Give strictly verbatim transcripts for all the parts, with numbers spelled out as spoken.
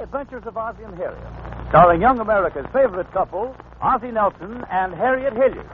Adventures of Ozzie and Harriet, starring young America's favorite couple, Ozzie Nelson and Harriet Hilliard.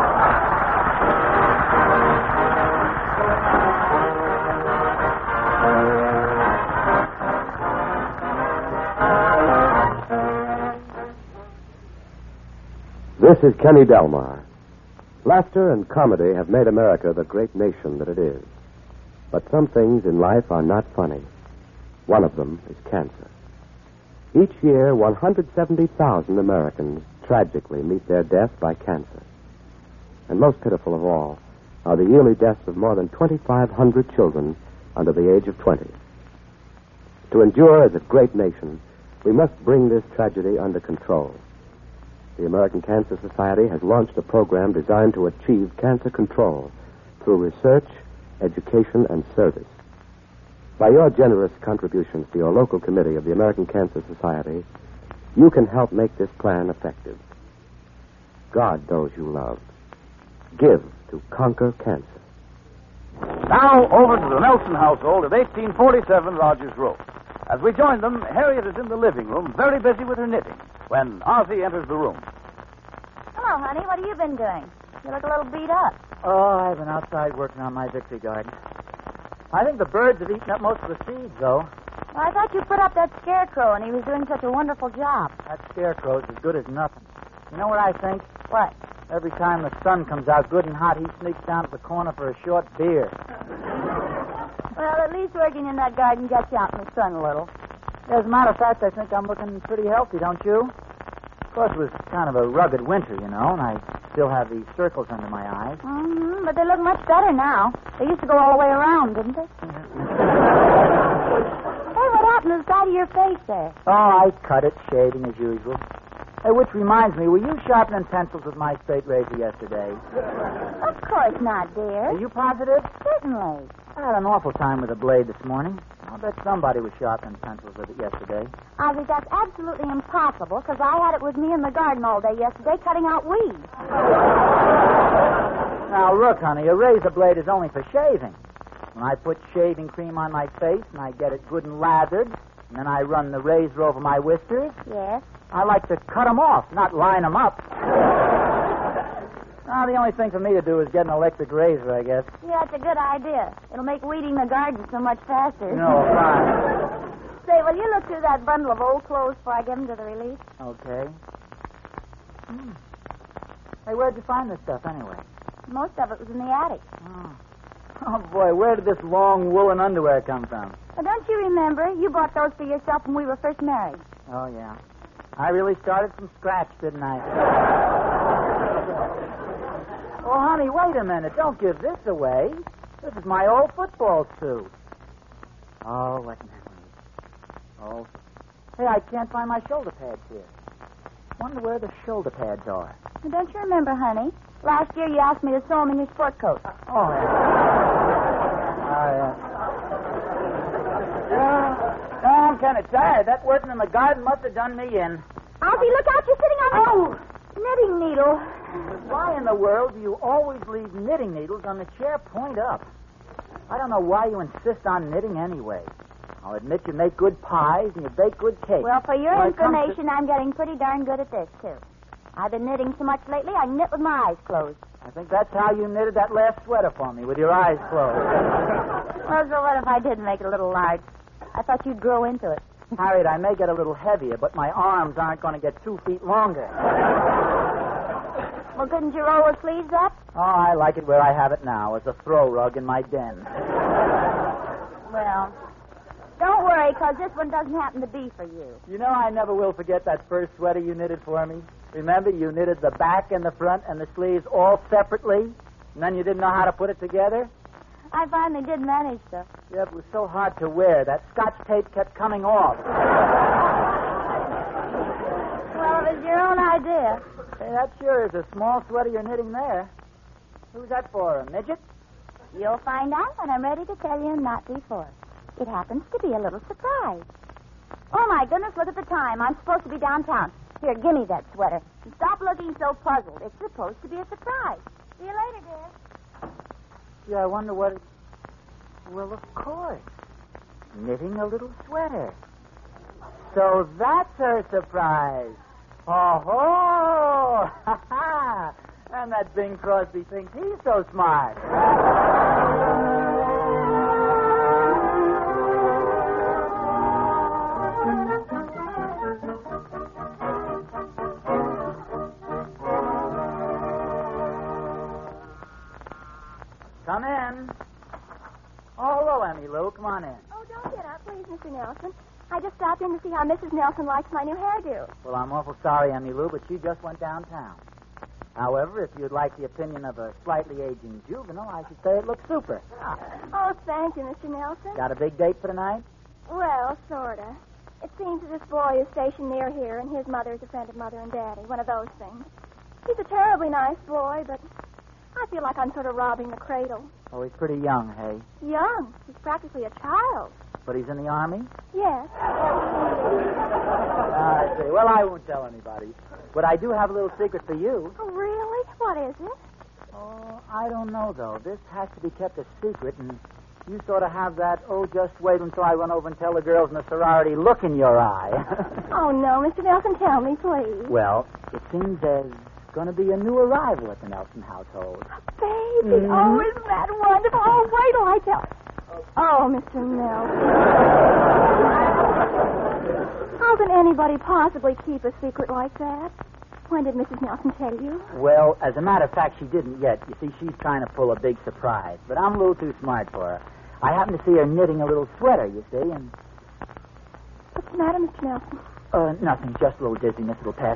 This is Kenny Delmar. Laughter and comedy have made America the great nation that it is. But some things in life are not funny. One of them is cancer. Each year, one hundred seventy thousand Americans tragically meet their death by cancer. And most pitiful of all are the yearly deaths of more than twenty-five hundred children under the age of twenty. To endure as a great nation, we must bring this tragedy under control. The American Cancer Society has launched a program designed to achieve cancer control through research, education, and service. By your generous contributions to your local committee of the American Cancer Society, you can help make this plan effective. God those you love. Give to conquer cancer. Now, over to the Nelson household at eighteen forty-seven Rogers Road. As we join them, Harriet is in the living room, very busy with her knitting, when Ozzie enters the room. Hello, honey. What have you been doing? You look a little beat up. Oh, I've been outside working on my victory garden. I think the birds have eaten up most of the seeds, though. Well, I thought you put up that scarecrow, and he was doing such a wonderful job. That scarecrow's as good as nothing. You know what I think? What? Every time the sun comes out good and hot, he sneaks down to the corner for a short beer. Well, at least working in that garden gets you out in the sun a little. As a matter of fact, I think I'm looking pretty healthy, don't you? Of course, it was kind of a rugged winter, you know, and I still have these circles under my eyes. Mm-hmm, but they look much better now. They used to go all the way around, didn't they? Hey, what happened to the side of your face there? Oh, I cut it, shaving as usual. Hey, which reminds me, were you sharpening pencils with my straight razor yesterday? Of course not, dear. Are you positive? Certainly. I had an awful time with the blade this morning. I'll bet somebody was sharpening pencils with it yesterday. Ozzie, that's absolutely impossible, because I had it with me in the garden all day yesterday cutting out weeds. Now, look, honey, a razor blade is only for shaving. When I put shaving cream on my face and I get it good and lathered, and then I run the razor over my whiskers, yes, I like to cut them off, not line them up. Now, the only thing for me to do is get an electric razor, I guess. yeah, it's a good idea. It'll make weeding the garden so much faster. No, fine. Say, will you look through that bundle of old clothes before I give them to the relief? Okay. Hmm. Hey, where'd you find this stuff, anyway? Most of it was in the attic. Oh. Oh, boy, where did this long woolen underwear come from? Well, don't you remember? You bought those for yourself when we were first married. Oh, yeah. I really started from scratch, didn't I? Oh, honey, wait a minute. Don't give this away. This is my old football suit. Oh, what memories. Oh. Hey, I can't find my shoulder pads here. Wonder where the shoulder pads are. Well, don't you remember, honey? Last year you asked me to sew them in your sport coat. Oh, yeah. Oh, yeah. Yeah. Oh, I'm kind of tired. That working in the garden must have done me in. Ozzie, look out. You're sitting on the... Oh, knitting needle. Why in the world do you always leave knitting needles on the chair point up? I don't know why you insist on knitting anyway. I'll admit you make good pies and you bake good cakes. Well, for your When it comes information, to- I'm getting pretty darn good at this, too. I've been knitting so much lately, I can knit with my eyes closed. I think that's how you knitted that last sweater for me, with your eyes closed. Well, so what if I did make it a little large? I thought you'd grow into it. Harriet, I may get a little heavier, but my arms aren't going to get two feet longer. Well, couldn't you roll the sleeves up? Oh, I like it where I have it now, as a throw rug in my den. Well, don't worry, because this one doesn't happen to be for you. You know, I never will forget that first sweater you knitted for me. Remember, you knitted the back and the front and the sleeves all separately, and then you didn't know how to put it together? I finally did manage, though. Yeah, it was so hard to wear. That Scotch tape kept coming off. Well, it was your own idea. Hey, that sure is a small sweater you're knitting there. Who's that for, a midget? You'll find out when I'm ready to tell you, and not before. It happens to be a little surprise. Oh, my goodness, look at the time. I'm supposed to be downtown. Here, give me that sweater. And stop looking so puzzled. It's supposed to be a surprise. See you later, dear. Gee, I wonder what it... Well, of course. Knitting a little sweater. So that's her surprise. Oh-ho! Ha-ha! And that Bing Crosby thinks he's so smart. Come in. Oh, hello, Emmy Lou. Come on in. Oh, don't get up, please, Mister Nelson. I just stopped in to see how Missus Nelson likes my new hairdo. Well, I'm awful sorry, Emmy Lou, but she just went downtown. However, if you'd like the opinion of a slightly aging juvenile, I should say it looks super. Oh, thank you, Mister Nelson. Got a big date for tonight? Well, sorta. It seems that this boy is stationed near here, and his mother is a friend of Mother and Daddy. One of those things. He's a terribly nice boy, but I feel like I'm sort of robbing the cradle. Oh, he's pretty young, hey? Young. He's practically a child. But he's in the Army? Yes. Ah, I see. Well, I won't tell anybody. But I do have a little secret for you. Oh, really? What is it? Oh, I don't know, though. This has to be kept a secret, and you sort of have that, oh, just wait until I run over and tell the girls in the sorority look in your eye. Oh, no, Mister Nelson, tell me, please. Well, it seems there's going to be a new arrival at the Nelson household. Baby, Mhm. oh, isn't that wonderful? Oh, wait till I tell... Oh, Mister Nelson. How can anybody possibly keep a secret like that? When did Missus Nelson tell you? Well, as a matter of fact, she didn't yet. You see, she's trying to pull a big surprise. But I'm a little too smart for her. I happened to see her knitting a little sweater, you see, and... What's the matter, Mister Nelson? Uh, nothing. Just a little dizziness. It'll pass.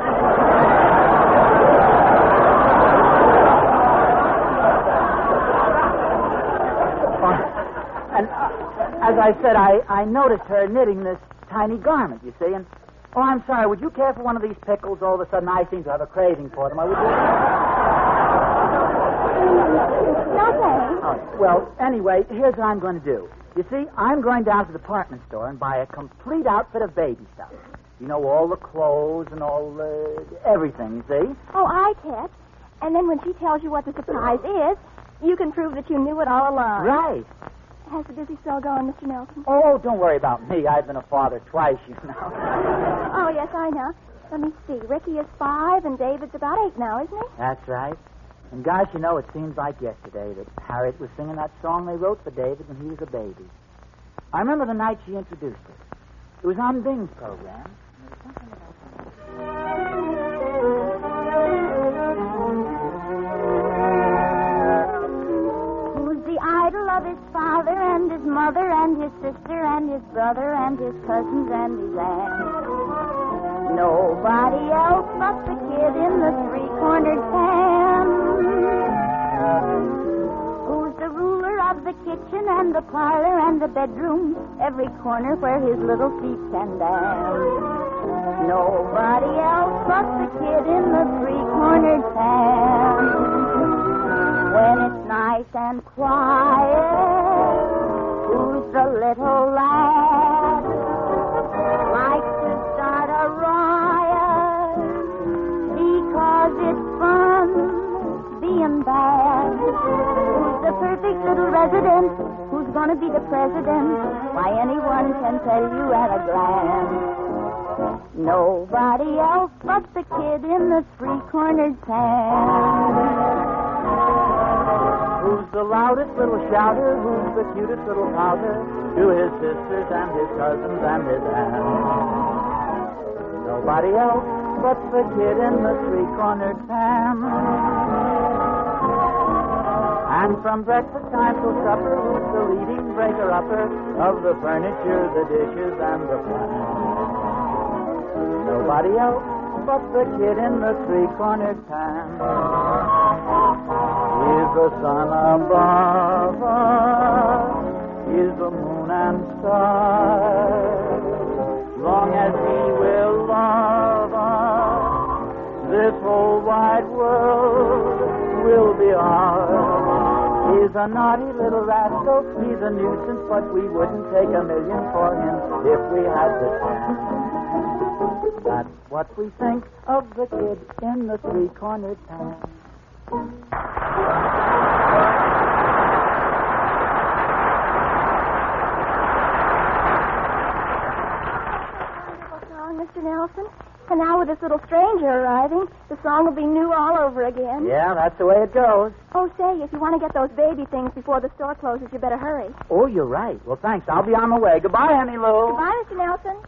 And uh, as I said, I, I noticed her knitting this tiny garment, you see, and... Oh, I'm sorry. Would you care for one of these pickles? All of a sudden, I seem to have a craving for them. I would. No, thanks. Oh, well, anyway, here's what I'm going to do. You see, I'm going down to the department store and buy a complete outfit of baby stuff. You know, all the clothes and all the... everything, you see? Oh, I catch. And then when she tells you what the surprise is, you can prove that you knew it all along. Right. Has the busy still going, Mister Nelson? Oh, don't worry about me. I've been a father twice, you know. Oh, yes, I know. Let me see. Ricky is five, and David's about eight now, isn't he? That's right. And gosh, you know, it seems like yesterday that Harriet was singing that song they wrote for David when he was a baby. I remember the night she introduced it. It was on Bing's program. Who's the idol of his father and his mother and his sister and his brother and his cousins and his aunts? Nobody else but the kid in the three-cornered pan. Who's the ruler of the kitchen and the parlor and the bedroom, every corner where his little feet can dance? Nobody else but the kid in the three-cornered pan. When it's nice and quiet, who's the little lad? Likes to start a riot because it's fun being bad. Who's the perfect little resident? Who's going to be the president? Why, anyone can tell you at a glance. Nobody else but the kid in the three-cornered pan. Who's the loudest little shouter? Who's the cutest little pouter to his sisters and his cousins and his aunts? Nobody else but the kid in the three-cornered pan. And from breakfast time till supper, who's the leading breaker-upper of the furniture, the dishes, and the plants? Nobody else but the kid in the three-cornered pan. Is the sun above us, is the moon and stars. Long as he will love us, this whole wide world will be ours. He's a naughty little rascal, he's a nuisance, but we wouldn't take a million for him if we had the chance. That's what we think of the kid in the three-cornered pan. Mister Nelson. And now with this little stranger arriving, the song will be new all over again. Yeah, that's the way it goes. Oh, say, if you want to get those baby things before the store closes, you better hurry. Oh, you're right. Well, thanks. I'll be on my way. Goodbye, Honey Lou. Goodbye, Mister Nelson.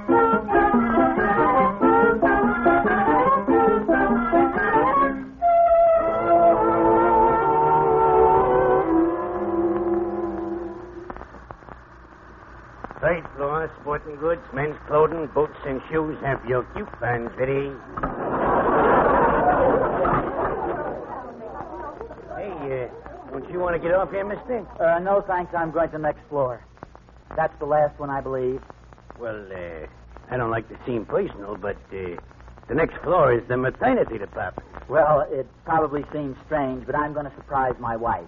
Third floor, sporting goods, men's clothing, boots and shoes. Have your coupons ready. Hey, uh, don't you want to get off here, mister? Uh, no, thanks. I'm going to the next floor. That's the last one, I believe. Well, uh, I don't like to seem personal, but uh, the next floor is the maternity department. Well, it probably seems strange, but I'm going to surprise my wife.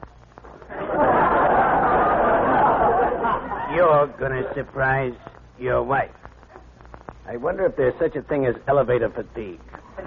You're going to surprise your wife. I wonder if there's such a thing as elevator fatigue.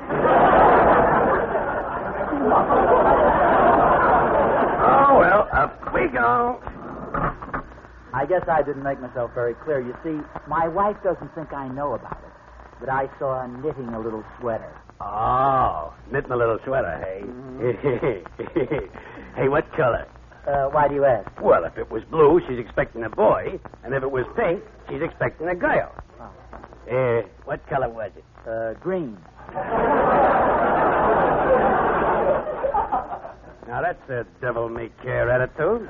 Oh, well, up we go. I guess I didn't make myself very clear. You see, my wife doesn't think I know about it, but I saw her knitting a little sweater. Oh, knitting a little sweater, hey? Mm-hmm. Hey, what color? Uh, why do you ask? Well, if it was blue, she's expecting a boy, and if it was pink, she's expecting a girl. Oh. Uh, what color was it? Uh, green. Now, that's a devil-may-care attitude.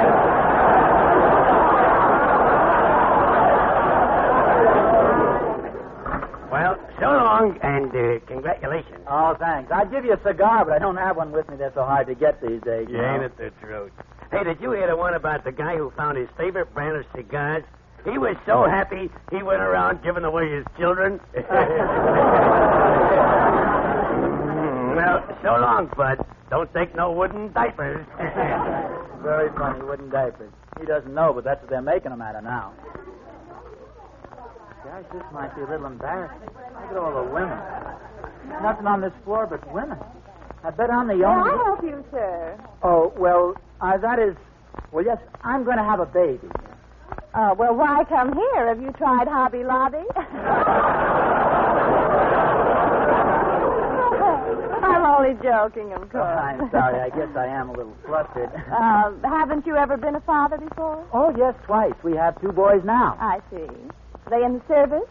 Well, so long, and uh, congratulations. Oh, thanks. I'd give you a cigar, but I don't have one with me. They're so hard to get these days. Yeah, ain't it the truth? Hey, did you hear the one about the guy who found his favorite brand of cigars? He was so happy, he went around giving away his children. Well, so long, Bud. Don't take no wooden diapers. Very funny, wooden diapers. He doesn't know, but that's what they're making them out of now. Gosh, this might be a little embarrassing. Look at all the women. Nothing on this floor but women. I bet I'm the May only... I help you, sir? Oh, well, uh, that is... Well, yes, I'm going to have a baby. Uh, well, why come here? Have you tried Hobby Lobby? I'm only joking, of Oh, course. I'm sorry. I guess I am a little flustered. Uh, haven't you ever been a father before? Oh, yes, twice. We have two boys now. I see. Are they in the service?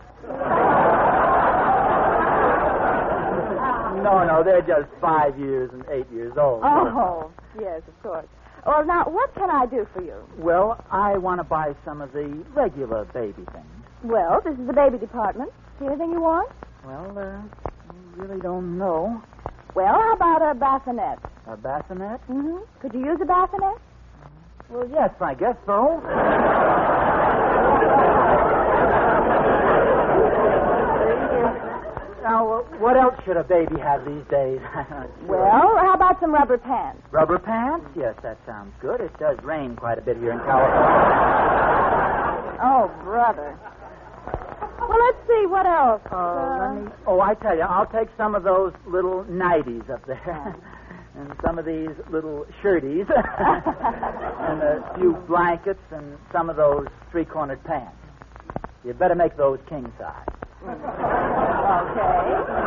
No, no, they're just five years and eight years old. Oh, yes, of course. Well, now, what can I do for you? Well, I want to buy some of the regular baby things. Well, this is the baby department. Anything you want? Well, uh, I really don't know. Well, how about a bassinet? A bassinet? Mm-hmm. Could you use a bassinet? Well, yes, I guess so. Now, uh, what else should a baby have these days? Well, how about some rubber pants? Rubber pants? Yes, that sounds good. It does rain quite a bit here in California. Oh, brother. Well, let's see, what else? Uh, uh, let me... Oh, I tell you, I'll take some of those little nighties up there. And some of these little shirties. And a few blankets and some of those three-cornered pants. You'd better make those king size. Okay.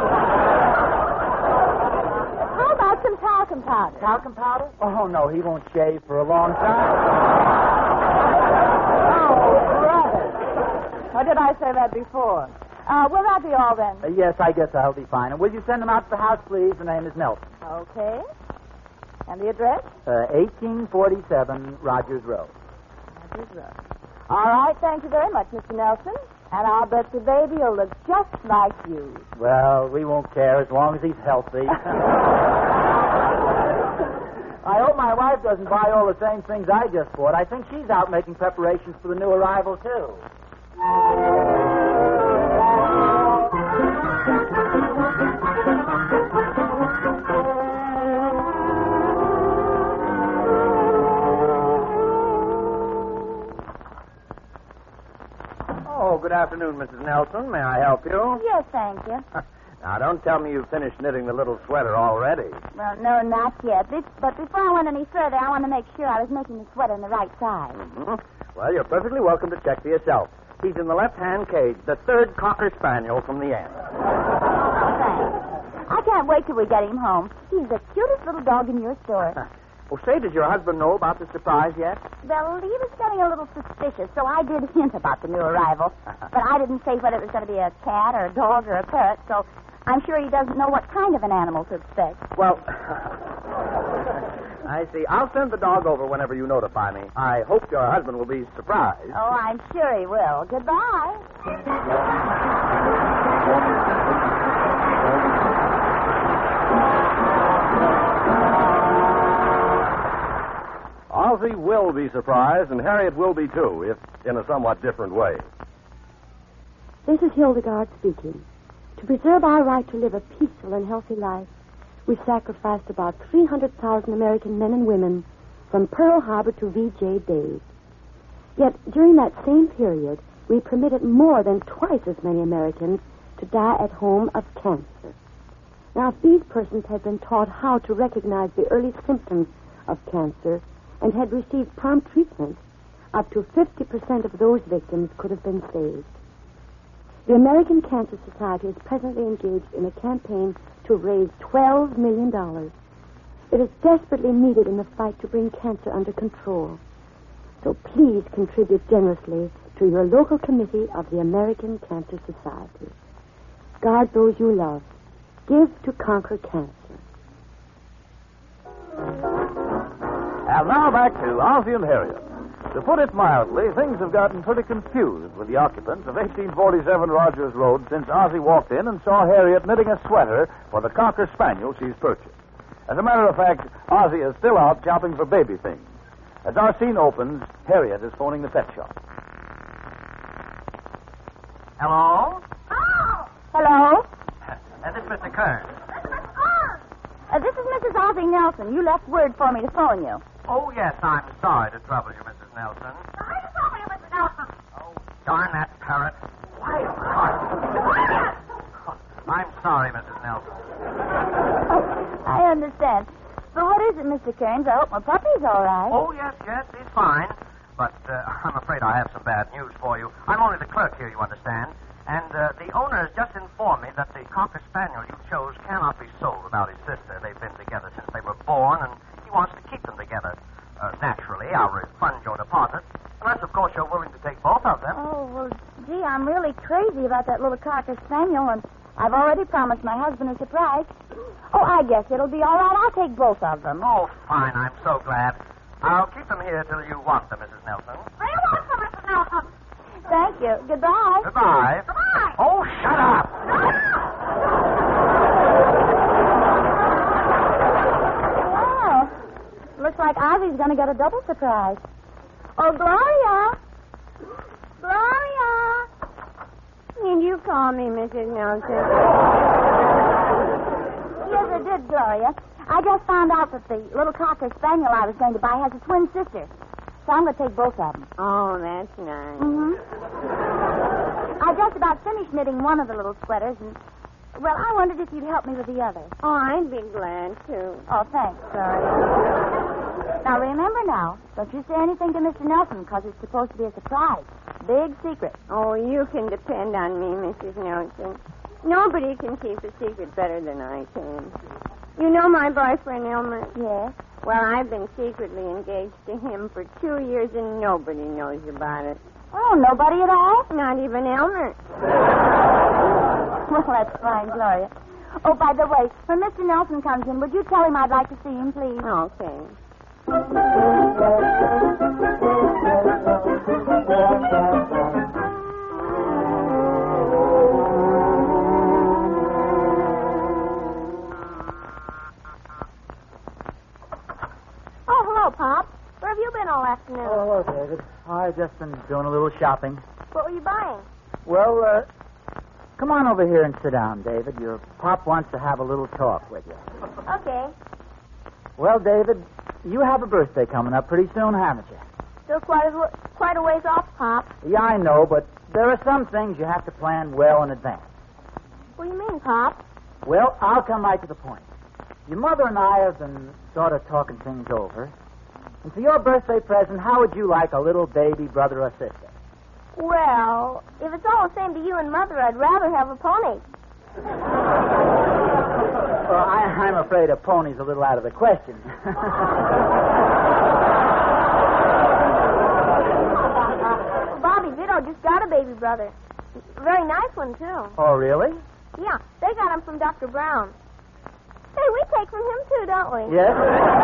How about some talcum powder? Talcum powder? Oh, no, he won't shave for a long time. Oh, brother. Or did I say that before? Uh, will that be all then? Uh, yes, I guess I'll be fine. And will you send them out to the house, please? The name is Nelson. Okay. And the address? Uh, eighteen forty-seven Rogers Road. Rogers Road. All right, thank you very much, Mister Nelson. And I'll bet the baby will look just like you. Well, we won't care as long as he's healthy. I hope my wife doesn't buy all the same things I just bought. I think she's out making preparations for the new arrival, too. Oh, good afternoon, Missus Nelson. May I help you? Yes, thank you. Now, don't tell me you've finished knitting the little sweater already. Well, no, not yet. This, but before I went any further, I want to make sure I was making the sweater in the right size. Mm-hmm. Well, you're perfectly welcome to check for yourself. He's in the left-hand cage, the third Cocker Spaniel from the end. Thanks. I can't wait till we get him home. He's the cutest little dog in your store. Well, say, does your husband know about the surprise yet? Well, he was getting a little suspicious, so I did hint about the new arrival. But I didn't say whether it was going to be a cat or a dog or a parrot, so I'm sure he doesn't know what kind of an animal to expect. Well, I see. I'll send the dog over whenever you notify me. I hope your husband will be surprised. Oh, I'm sure he will. Goodbye. Ozzie will be surprised, and Harriet will be too, if in a somewhat different way. This is Hildegard speaking. To preserve our right to live a peaceful and healthy life, we sacrificed about three hundred thousand American men and women from Pearl Harbor to V J Days. Yet, during that same period, we permitted more than twice as many Americans to die at home of cancer. Now, if these persons had been taught how to recognize the early symptoms of cancer and had received prompt treatment, up to fifty percent of those victims could have been saved. The American Cancer Society is presently engaged in a campaign to raise twelve million dollars. It is desperately needed in the fight to bring cancer under control. So please contribute generously to your local committee of the American Cancer Society. Guard those you love. Give to conquer cancer. And now back to Ozzie and Harriet. To put it mildly, things have gotten pretty confused with the occupants of eighteen forty-seven Rogers Road since Ozzie walked in and saw Harriet knitting a sweater for the Cocker Spaniel she's purchased. As a matter of fact, Ozzie is still out shopping for baby things. As our scene opens, Harriet is phoning the pet shop. Hello? Oh! Hello? Uh, this is Mister Kern. Uh, this is Missus Ozzie Nelson. You left word for me to phone you. Oh, yes, I'm sorry to trouble you, Missus Nelson. Sorry to trouble you, Missus Nelson. Oh, darn that parrot. Why? I'm sorry, Missus Nelson. Oh, I understand. But what is it, Mister Kearns? I hope my puppy's all right. Oh, yes, yes, he's fine. But uh, I'm afraid I have some bad news for you. I'm only the clerk here, you understand. And uh, the owner has just informed me that the Cocker Spaniel you chose cannot be sold without his sister. They've been together since they were born, and he wants to keep them together. Uh, naturally, I'll refund your deposit, unless, of course, you're willing to take both of them. Oh, well, gee, I'm really crazy about that little Cocker Spaniel, and I've already promised my husband a surprise. Oh, I guess it'll be all right. I'll take both of them. Oh, fine. I'm so glad. I'll keep them here till you want them, Missus Nelson. I want them, Missus Nelson. Thank you. Goodbye. Goodbye. Goodbye. Oh, shut up. Well, looks like Ozzie's going to get a double surprise. Oh, Gloria. Gloria. Did you call me, Missus Nelson? Yes, I did, Gloria. I just found out that the little Cocker Spaniel I was going to buy has a twin sister. So I'm going to take both of them. Oh, that's nice. Mm-hmm. I just about finished knitting one of the little sweaters, and, well, I wondered if you'd help me with the other. Oh, I'd be glad to. Oh, thanks, Gloria. Now, remember now, don't you say anything to Mister Nelson, because it's supposed to be a surprise. Big secret. Oh, you can depend on me, Missus Nelson. Nobody can keep a secret better than I can. You know my boyfriend, Elmer? Yes? Well, I've been secretly engaged to him for two years, and nobody knows about it. Oh, nobody at all? Not even Elmer. Well, that's fine, Gloria. Oh, by the way, when Mister Nelson comes in, would you tell him I'd like to see him, please? Okay. Oh, hello, Pop. Where have you been all afternoon? Oh, hello, David. I've just been doing a little shopping. What were you buying? Well, uh, come on over here and sit down, David. Your pop wants to have a little talk with you. Okay. Well, David, you have a birthday coming up pretty soon, haven't you? Still quite a, quite a ways off, Pop. Yeah, I know, but there are some things you have to plan well in advance. What do you mean, Pop? Well, I'll come right to the point. Your mother and I have been sort of talking things over. And for your birthday present, how would you like a little baby brother or sister? Well, if it's all the same to you and Mother, I'd rather have a pony. Well, I, I'm afraid a pony's a little out of the question. Bobby Ditto just got a baby brother. A very nice one, too. Oh, really? Yeah, they got him from Doctor Brown. Hey, we take from him, too, don't we? Yes.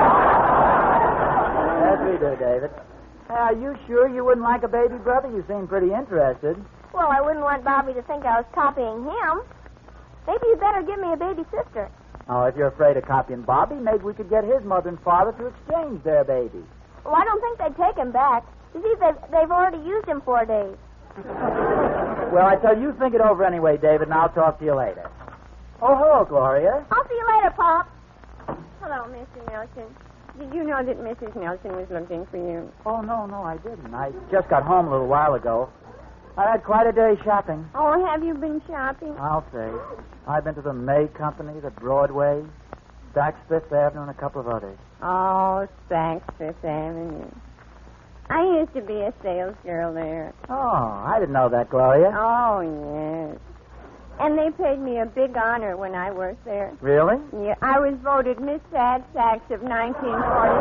Yes, we do, David. Are you sure you wouldn't like a baby brother? You seem pretty interested. Well, I wouldn't want Bobby to think I was copying him. Maybe you'd better give me a baby sister. Oh, if you're afraid of copying Bobby, maybe we could get his mother and father to exchange their baby. Well, I don't think they'd take him back. You see, they've, they've already used him four days. Well, I tell you, think it over anyway, David, and I'll talk to you later. Oh, hello, Gloria. I'll see you later, Pop. Hello, Mister Nelson. Did you know that Missus Nelson was looking for you? Oh, no, no, I didn't. I just got home a little while ago. I had quite a day shopping. Oh, have you been shopping? I'll say. I've been to the May Company, the Broadway, Saks Fifth Avenue, and a couple of others. Oh, Saks Fifth Avenue. I used to be a sales girl there. Oh, I didn't know that, Gloria. Oh, yes. And they paid me a big honor when I worked there. Really? Yeah, I was voted Miss Sad Sacks of nineteen forty.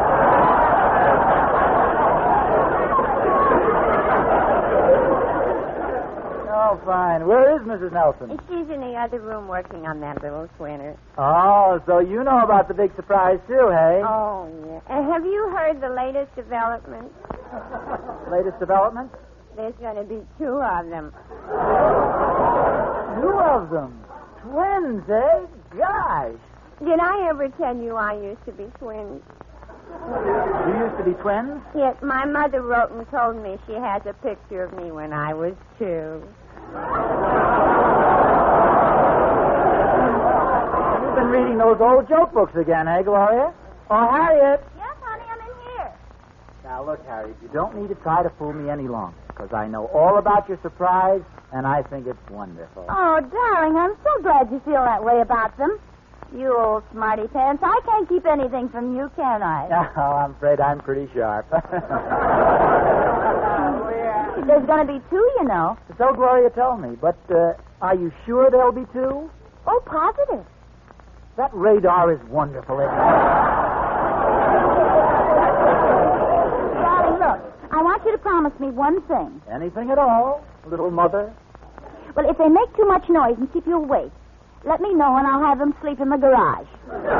Oh, fine. Where is Missus Nelson? She's in the other room working on that little sweater. Oh, so you know about the big surprise, too, hey? Oh, yeah. And have you heard the latest development? Latest development? There's going to be two of them. Two of them? Twins, eh? Gosh. Did I ever tell you I used to be twins? You used to be twins? Yes, my mother wrote and told me she has a picture of me when I was two. You've been reading those old joke books again, eh, Gloria? Oh, Harriet. Yes, honey, I'm in here. Now, look, Harriet, you don't need to try to fool me any longer, because I know all about your surprise, and I think it's wonderful. Oh, darling, I'm so glad you feel that way about them. You old smarty pants. I can't keep anything from you, can I? Oh, I'm afraid I'm pretty sharp. There's going to be two, you know. So Gloria told me, but uh, are you sure there'll be two? Oh, positive. That radar is wonderful, isn't it? Darling, look, I want you to promise me one thing. Anything at all, little mother? Well, if they make too much noise and keep you awake, let me know and I'll have them sleep in the garage.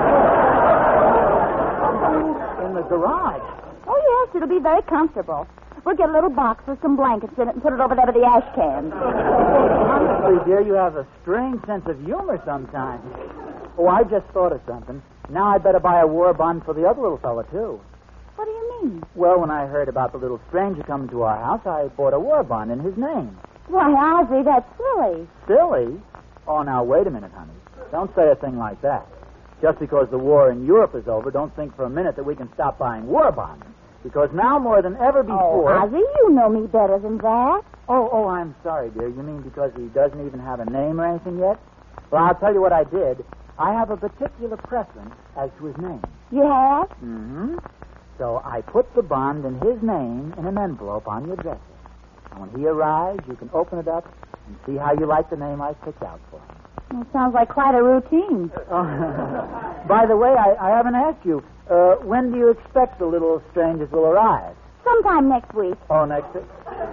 In the garage? Oh, yes, it'll be very comfortable. We'll get a little box with some blankets in it and put it over there with the ash cans. Honestly, dear, you have a strange sense of humor sometimes. Oh, I just thought of something. Now I'd better buy a war bond for the other little fella, too. What do you mean? Well, when I heard about the little stranger coming to our house, I bought a war bond in his name. Why, Ozzie, that's silly. Silly? Oh, now, wait a minute, honey. Don't say a thing like that. Just because the war in Europe is over, don't think for a minute that we can stop buying war bonds. Because now more than ever before... Oh, Ozzie, you know me better than that. Oh, oh, I'm sorry, dear. You mean because he doesn't even have a name or anything yet? Well, I'll tell you what I did. I have a particular preference as to his name. You have? Mm-hmm. So I put the bond in his name in an envelope on your dresser. And when he arrives, you can open it up and see how you like the name I picked out for him. It sounds like quite a routine. Oh. By the way, I, I haven't asked you. Uh, when do you expect the little strangers will arrive? Sometime next week. Oh, next week?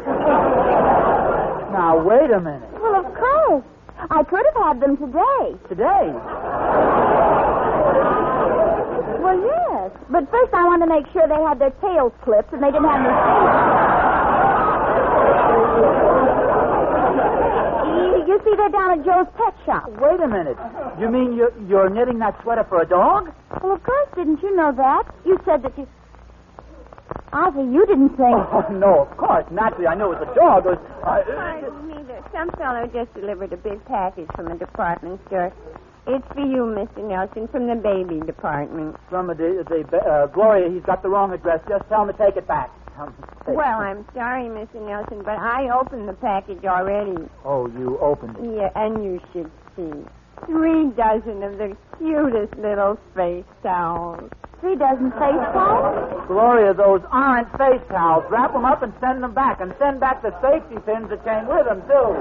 Now, wait a minute. Well, of course. I could have had them today. Today? Well, yes. But first I wanted to make sure they had their tails clipped and they didn't have any... You see, they're down at Joe's pet shop. Wait a minute. You mean you're, you're knitting that sweater for a dog? Well, of course. Didn't you know that? You said that you... Ozzie, you didn't think... Oh, no, of course. Naturally, I knew it was a dog. It was, uh, Pardon me, there. Some fellow just delivered a big package from a department store. It's for you, Mister Nelson, from the baby department. From the, the uh, Gloria, he's got the wrong address. Just tell him to take it back. Take Well, it. I'm sorry, Mister Nelson, but I opened the package already. Oh, you opened it. Yeah, and you should see. Three dozen of the cutest little face towels. three dozen face towels? Gloria, those aren't face towels. Wrap them up and send them back. And send back the safety pins that came with them, too.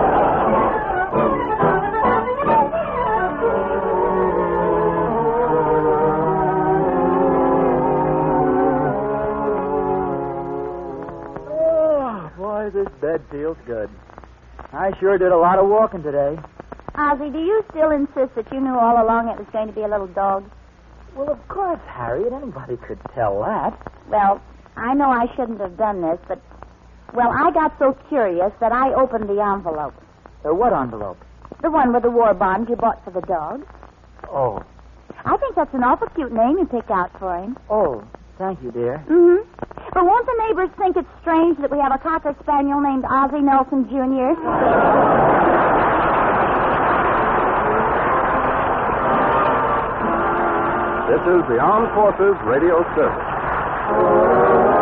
Oh, boy, this bed feels good. I sure did a lot of walking today. Ozzie, do you still insist that you knew all along it was going to be a little dog? Well, of course, Harriet. Anybody could tell that. Well, I know I shouldn't have done this, but, well, I got so curious that I opened the envelope. Uh, what envelope? The one with the war bond you bought for the dog. Oh. I think that's an awful cute name you picked out for him. Oh, thank you, dear. Mm-hmm. But won't the neighbors think it's strange that we have a Cocker Spaniel named Ozzie Nelson Junior? This is the Armed Forces Radio Service.